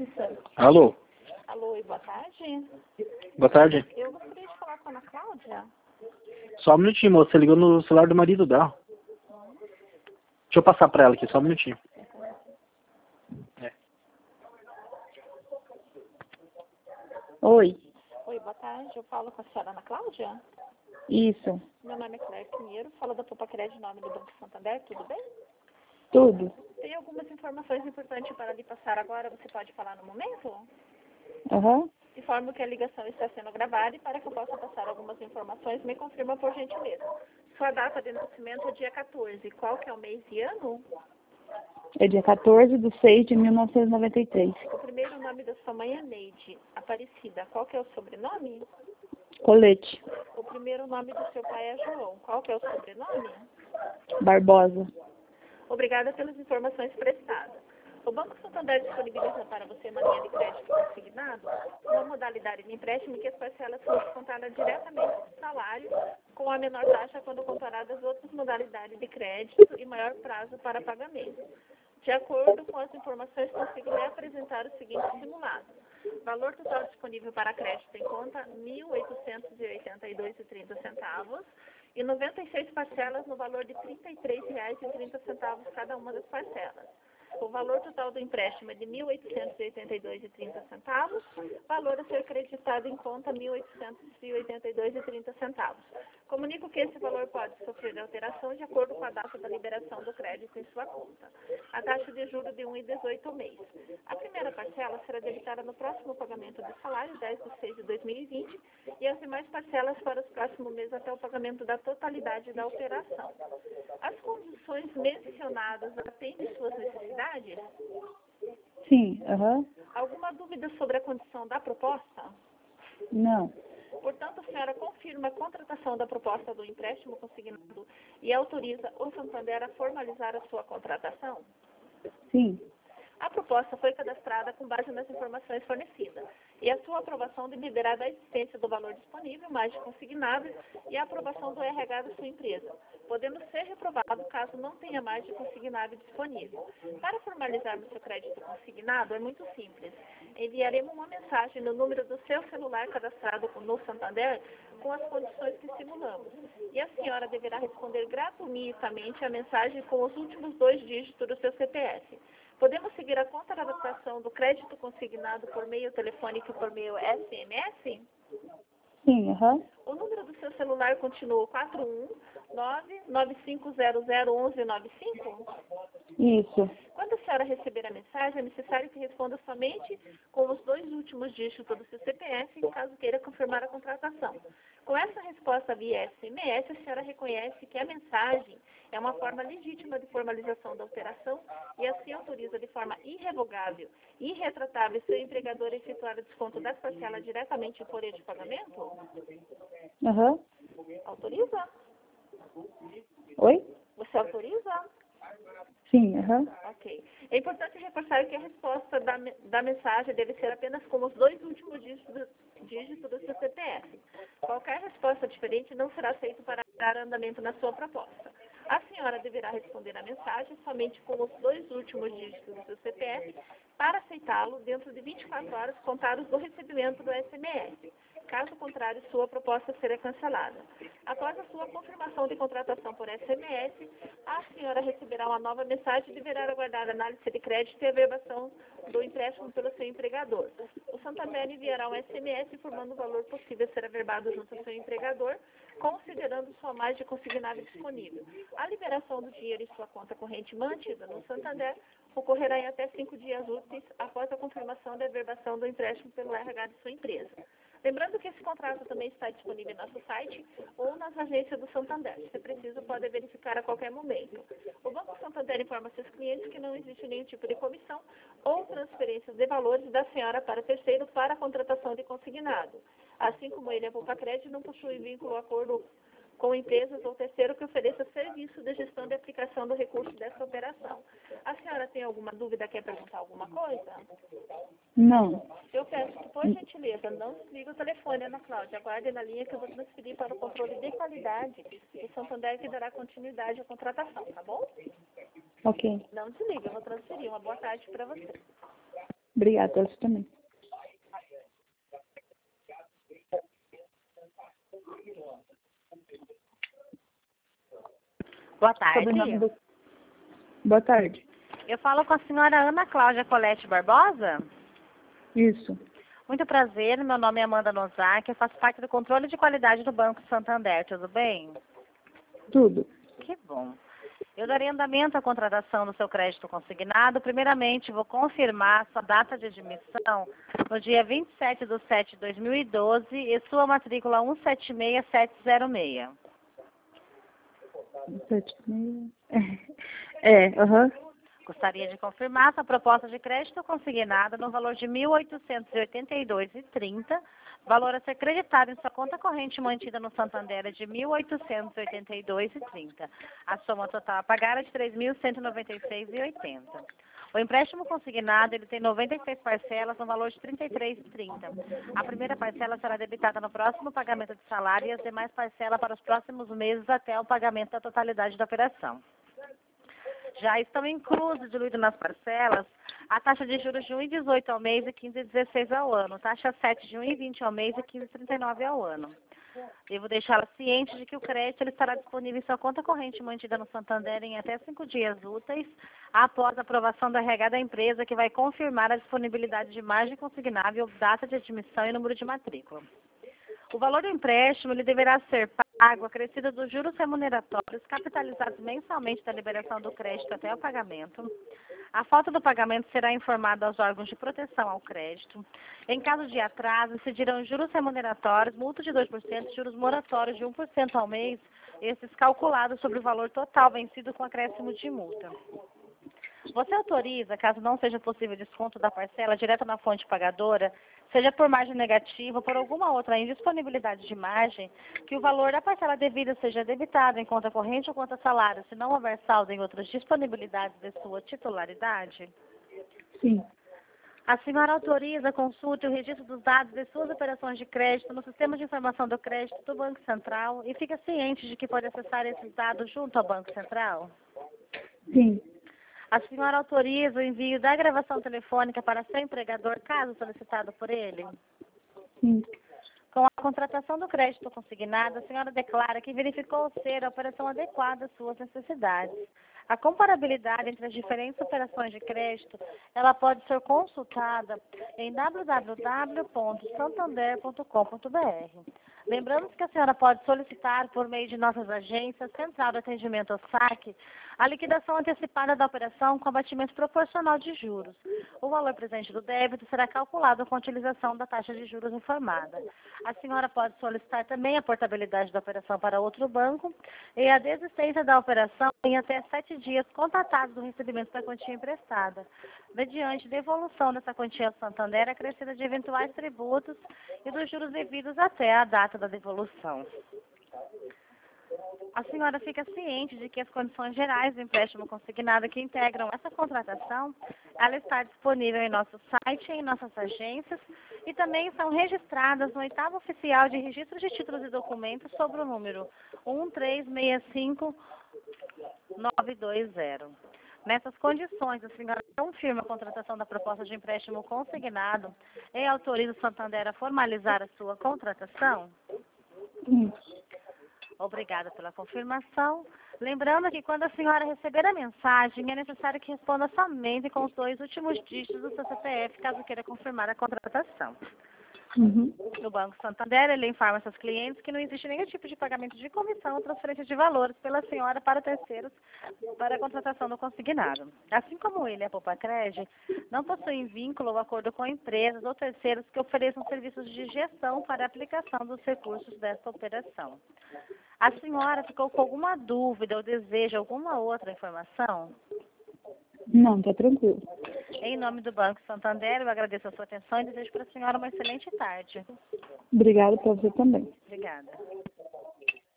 Alô? Alô, e boa tarde. Boa tarde. Eu gostaria de falar com a Ana Cláudia. Só um minutinho, moça. Você ligou no celular do marido dela. Deixa eu passar pra ela aqui, só um minutinho. Oi, Oi, boa tarde. Eu falo com a senhora Ana Cláudia. isso, Meu nome é Claire Pinheiro, falo da Poupa Crédito em nome do Banco Santander, tudo bem? tudo. Tem algumas informações importantes para lhe passar agora, você pode falar no momento? Aham. Informo que a ligação está sendo gravada e para que eu possa passar algumas informações, me confirma por gentileza. Sua data de nascimento é dia 14. Qual que é o mês e ano? É dia 14/6/1993. O primeiro nome da sua mãe é Neide Aparecida. Qual que é o sobrenome? Colete, O primeiro nome do seu pai é João. Qual que é o sobrenome? Barbosa. Obrigada pelas informações prestadas. O Banco Santander disponibiliza para você uma linha de crédito consignado, uma modalidade de empréstimo que as parcelas são descontadas diretamente do salário, com a menor taxa quando comparada às outras modalidades de crédito e maior prazo para pagamento. De acordo com as informações, consigo lhe apresentar o seguinte simulado. Valor total disponível para crédito em conta, R$ 1.882,30 e 96 parcelas no valor de R$ 33,30 cada uma das parcelas. O valor total do empréstimo é de R$ 1.882,30, valor a ser creditado em conta R$ 1.882,30. Comunico que esse valor pode sofrer alteração de acordo com a data da liberação do crédito em sua conta. A taxa de juros de 1,18 ao mês. A primeira parcela será debitada no próximo pagamento do salário, 10/6/2020, e as demais parcelas para os próximos meses até o pagamento da totalidade da operação. As condições mencionadas atendem suas necessidades? Sim, aham. Alguma dúvida sobre a condição da proposta? Não. Portanto, a senhora confirma a contratação da proposta do empréstimo consignado e autoriza o Santander a formalizar a sua contratação? Sim, A proposta foi cadastrada com base nas informações fornecidas e a sua aprovação dependerá da existência do valor disponível, mais de consignado, e a aprovação do RH da sua empresa, podendo ser reprovado caso não tenha mais de consignado disponível. Para formalizarmos seu crédito consignado é muito simples. Enviaremos uma mensagem no número do seu celular cadastrado no Santander com as condições que simulamos. E a senhora deverá responder gratuitamente a mensagem com os últimos 2 dígitos do seu CPF. Podemos seguir a contratação do crédito consignado por meio telefônico e por meio SMS? sim, aham. O número do seu celular continua 419-9500-1195? Isso. Quando a senhora receber a mensagem, é necessário que responda somente com os 2 últimos dígitos do seu CPF, caso queira confirmar a contratação. Com essa resposta via SMS, a senhora reconhece que a mensagem é uma forma legítima de formalização da operação e assim autoriza de forma irrevogável e irretratável seu empregador a efetuar o desconto das parcelas diretamente em folha de pagamento? Aham. Autoriza? Oi? Você autoriza? Sim, aham. Ok. É importante reforçar que a resposta da mensagem deve ser apenas com os 2 últimos dígitos do seu CPF. Qualquer resposta diferente não será aceita para dar andamento na sua proposta. A senhora deverá responder a mensagem somente com os 2 últimos dígitos do seu CPF para aceitá-lo dentro de 24 horas contados do recebimento do SMS. Caso contrário, sua proposta será cancelada. Após a sua confirmação de contratação por SMS, a senhora receberá uma nova mensagem e deverá aguardar a análise de crédito e a averbação do empréstimo pelo seu empregador. O Santander enviará um SMS informando o valor possível a ser averbado junto ao seu empregador, considerando sua margem de consignado disponível. A liberação do dinheiro em sua conta corrente mantida no Santander ocorrerá em até 5 dias úteis após a confirmação da averbação do empréstimo pelo RH de sua empresa. Lembrando que esse contrato também está disponível em nosso site ou nas agências do Santander. Se preciso, pode verificar a qualquer momento. O Banco Santander informa seus clientes que não existe nenhum tipo de comissão ou transferências de valores da senhora para terceiro para a contratação de consignado. Assim como ele, a Poupa Crédito não possui vínculo ou acordo com empresas ou terceiro que ofereça serviço de gestão e aplicação do recurso dessa operação. A senhora tem alguma dúvida, quer perguntar alguma coisa? Não. Eu peço que, por gentileza, não desligue o telefone, Ana Cláudia. Aguarde na linha que eu vou transferir para o controle de qualidade do Santander, que dará continuidade à contratação, tá bom? Ok. Não desligue, eu vou transferir. Uma boa tarde para você. Obrigada, pra você também. Boa tarde. Sobrenome do... Boa tarde. Eu falo com a senhora Ana Cláudia Colete Barbosa. Isso. Muito prazer, meu nome é Amanda Nozaki, eu faço parte do controle de qualidade do Banco Santander, tudo bem? Tudo. Que bom. Eu darei andamento à contratação do seu crédito consignado. Primeiramente, vou confirmar sua data de admissão no dia 27/7/2012 e sua matrícula 176706. 76. Aham. Gostaria de confirmar sua proposta de crédito consignada no valor de R$ 1.882,30. Valor a ser creditado em sua conta corrente mantida no Santander é de R$ 1.882,30. A soma total a pagar é de R$ 3.196,80. O empréstimo consignado ele tem 96 parcelas no valor de R$ 33,30. A primeira parcela será debitada no próximo pagamento de salário e as demais parcelas para os próximos meses até o pagamento da totalidade da operação. Já estão inclusos, diluídos nas parcelas, a taxa de juros de 1,18 ao mês e 15,16 ao ano, taxa 7 de 1,20 ao mês e 15,39 ao ano. Devo deixá-la ciente de que o crédito ele estará disponível em sua conta corrente mantida no Santander em até 5 dias úteis, após a aprovação do RH da empresa, que vai confirmar a disponibilidade de margem consignável, data de admissão e número de matrícula. O valor do empréstimo ele deverá ser pago acrescido dos juros remuneratórios capitalizados mensalmente da liberação do crédito até o pagamento. A falta do pagamento será informada aos órgãos de proteção ao crédito. Em caso de atraso, incidirão juros remuneratórios, multa de 2%, juros moratórios de 1% ao mês, esses calculados sobre o valor total vencido com acréscimo de multa. Você autoriza, caso não seja possível desconto da parcela direto na fonte pagadora, seja por margem negativa ou por alguma outra indisponibilidade de margem, que o valor da parcela devida seja debitado em conta corrente ou conta salário, se não houver saldo em outras disponibilidades de sua titularidade? Sim. A senhora autoriza a consulta e o registro dos dados de suas operações de crédito no Sistema de Informação do Crédito do Banco Central e fica ciente de que pode acessar esses dados junto ao Banco Central? Sim. A senhora autoriza o envio da gravação telefônica para seu empregador, caso solicitado por ele? Sim. Com a contratação do crédito consignado, a senhora declara que verificou ser a operação adequada às suas necessidades. A comparabilidade entre as diferentes operações de crédito, ela pode ser consultada em www.santander.com.br. Lembrando que a senhora pode solicitar, por meio de nossas agências, Central de Atendimento ao SAC, a liquidação antecipada da operação com abatimento proporcional de juros. O valor presente do débito será calculado com a utilização da taxa de juros informada. A senhora pode solicitar também a portabilidade da operação para outro banco e a desistência da operação em até 7 dias contatados do recebimento da quantia emprestada, mediante devolução dessa quantia ao Santander acrescida de eventuais tributos e dos juros devidos até a data da devolução. A senhora fica ciente de que as condições gerais do empréstimo consignado que integram essa contratação, ela está disponível em nosso site e em nossas agências e também são registradas no 8º Oficial de Registro de Títulos e Documentos sobre o número 1365920. Nessas condições, a senhora confirma a contratação da proposta de empréstimo consignado e autoriza o Santander a formalizar a sua contratação? Sim. Obrigada pela confirmação. Lembrando que quando a senhora receber a mensagem, é necessário que responda somente com os 2 últimos dígitos do seu CPF, caso queira confirmar a contratação. Uhum. No Banco Santander, ele informa seus clientes que não existe nenhum tipo de pagamento de comissão ou transferência de valores pela senhora para terceiros para a contratação do consignado. Assim como ele e a Poupa-Cred, não possuem vínculo ou acordo com empresas ou terceiros que ofereçam serviços de gestão para a aplicação dos recursos desta operação. A senhora ficou com alguma dúvida ou deseja alguma outra informação? Não, tá tranquilo. Em nome do Banco Santander, eu agradeço a sua atenção e desejo para a senhora uma excelente tarde. Obrigada pra você também. Obrigada.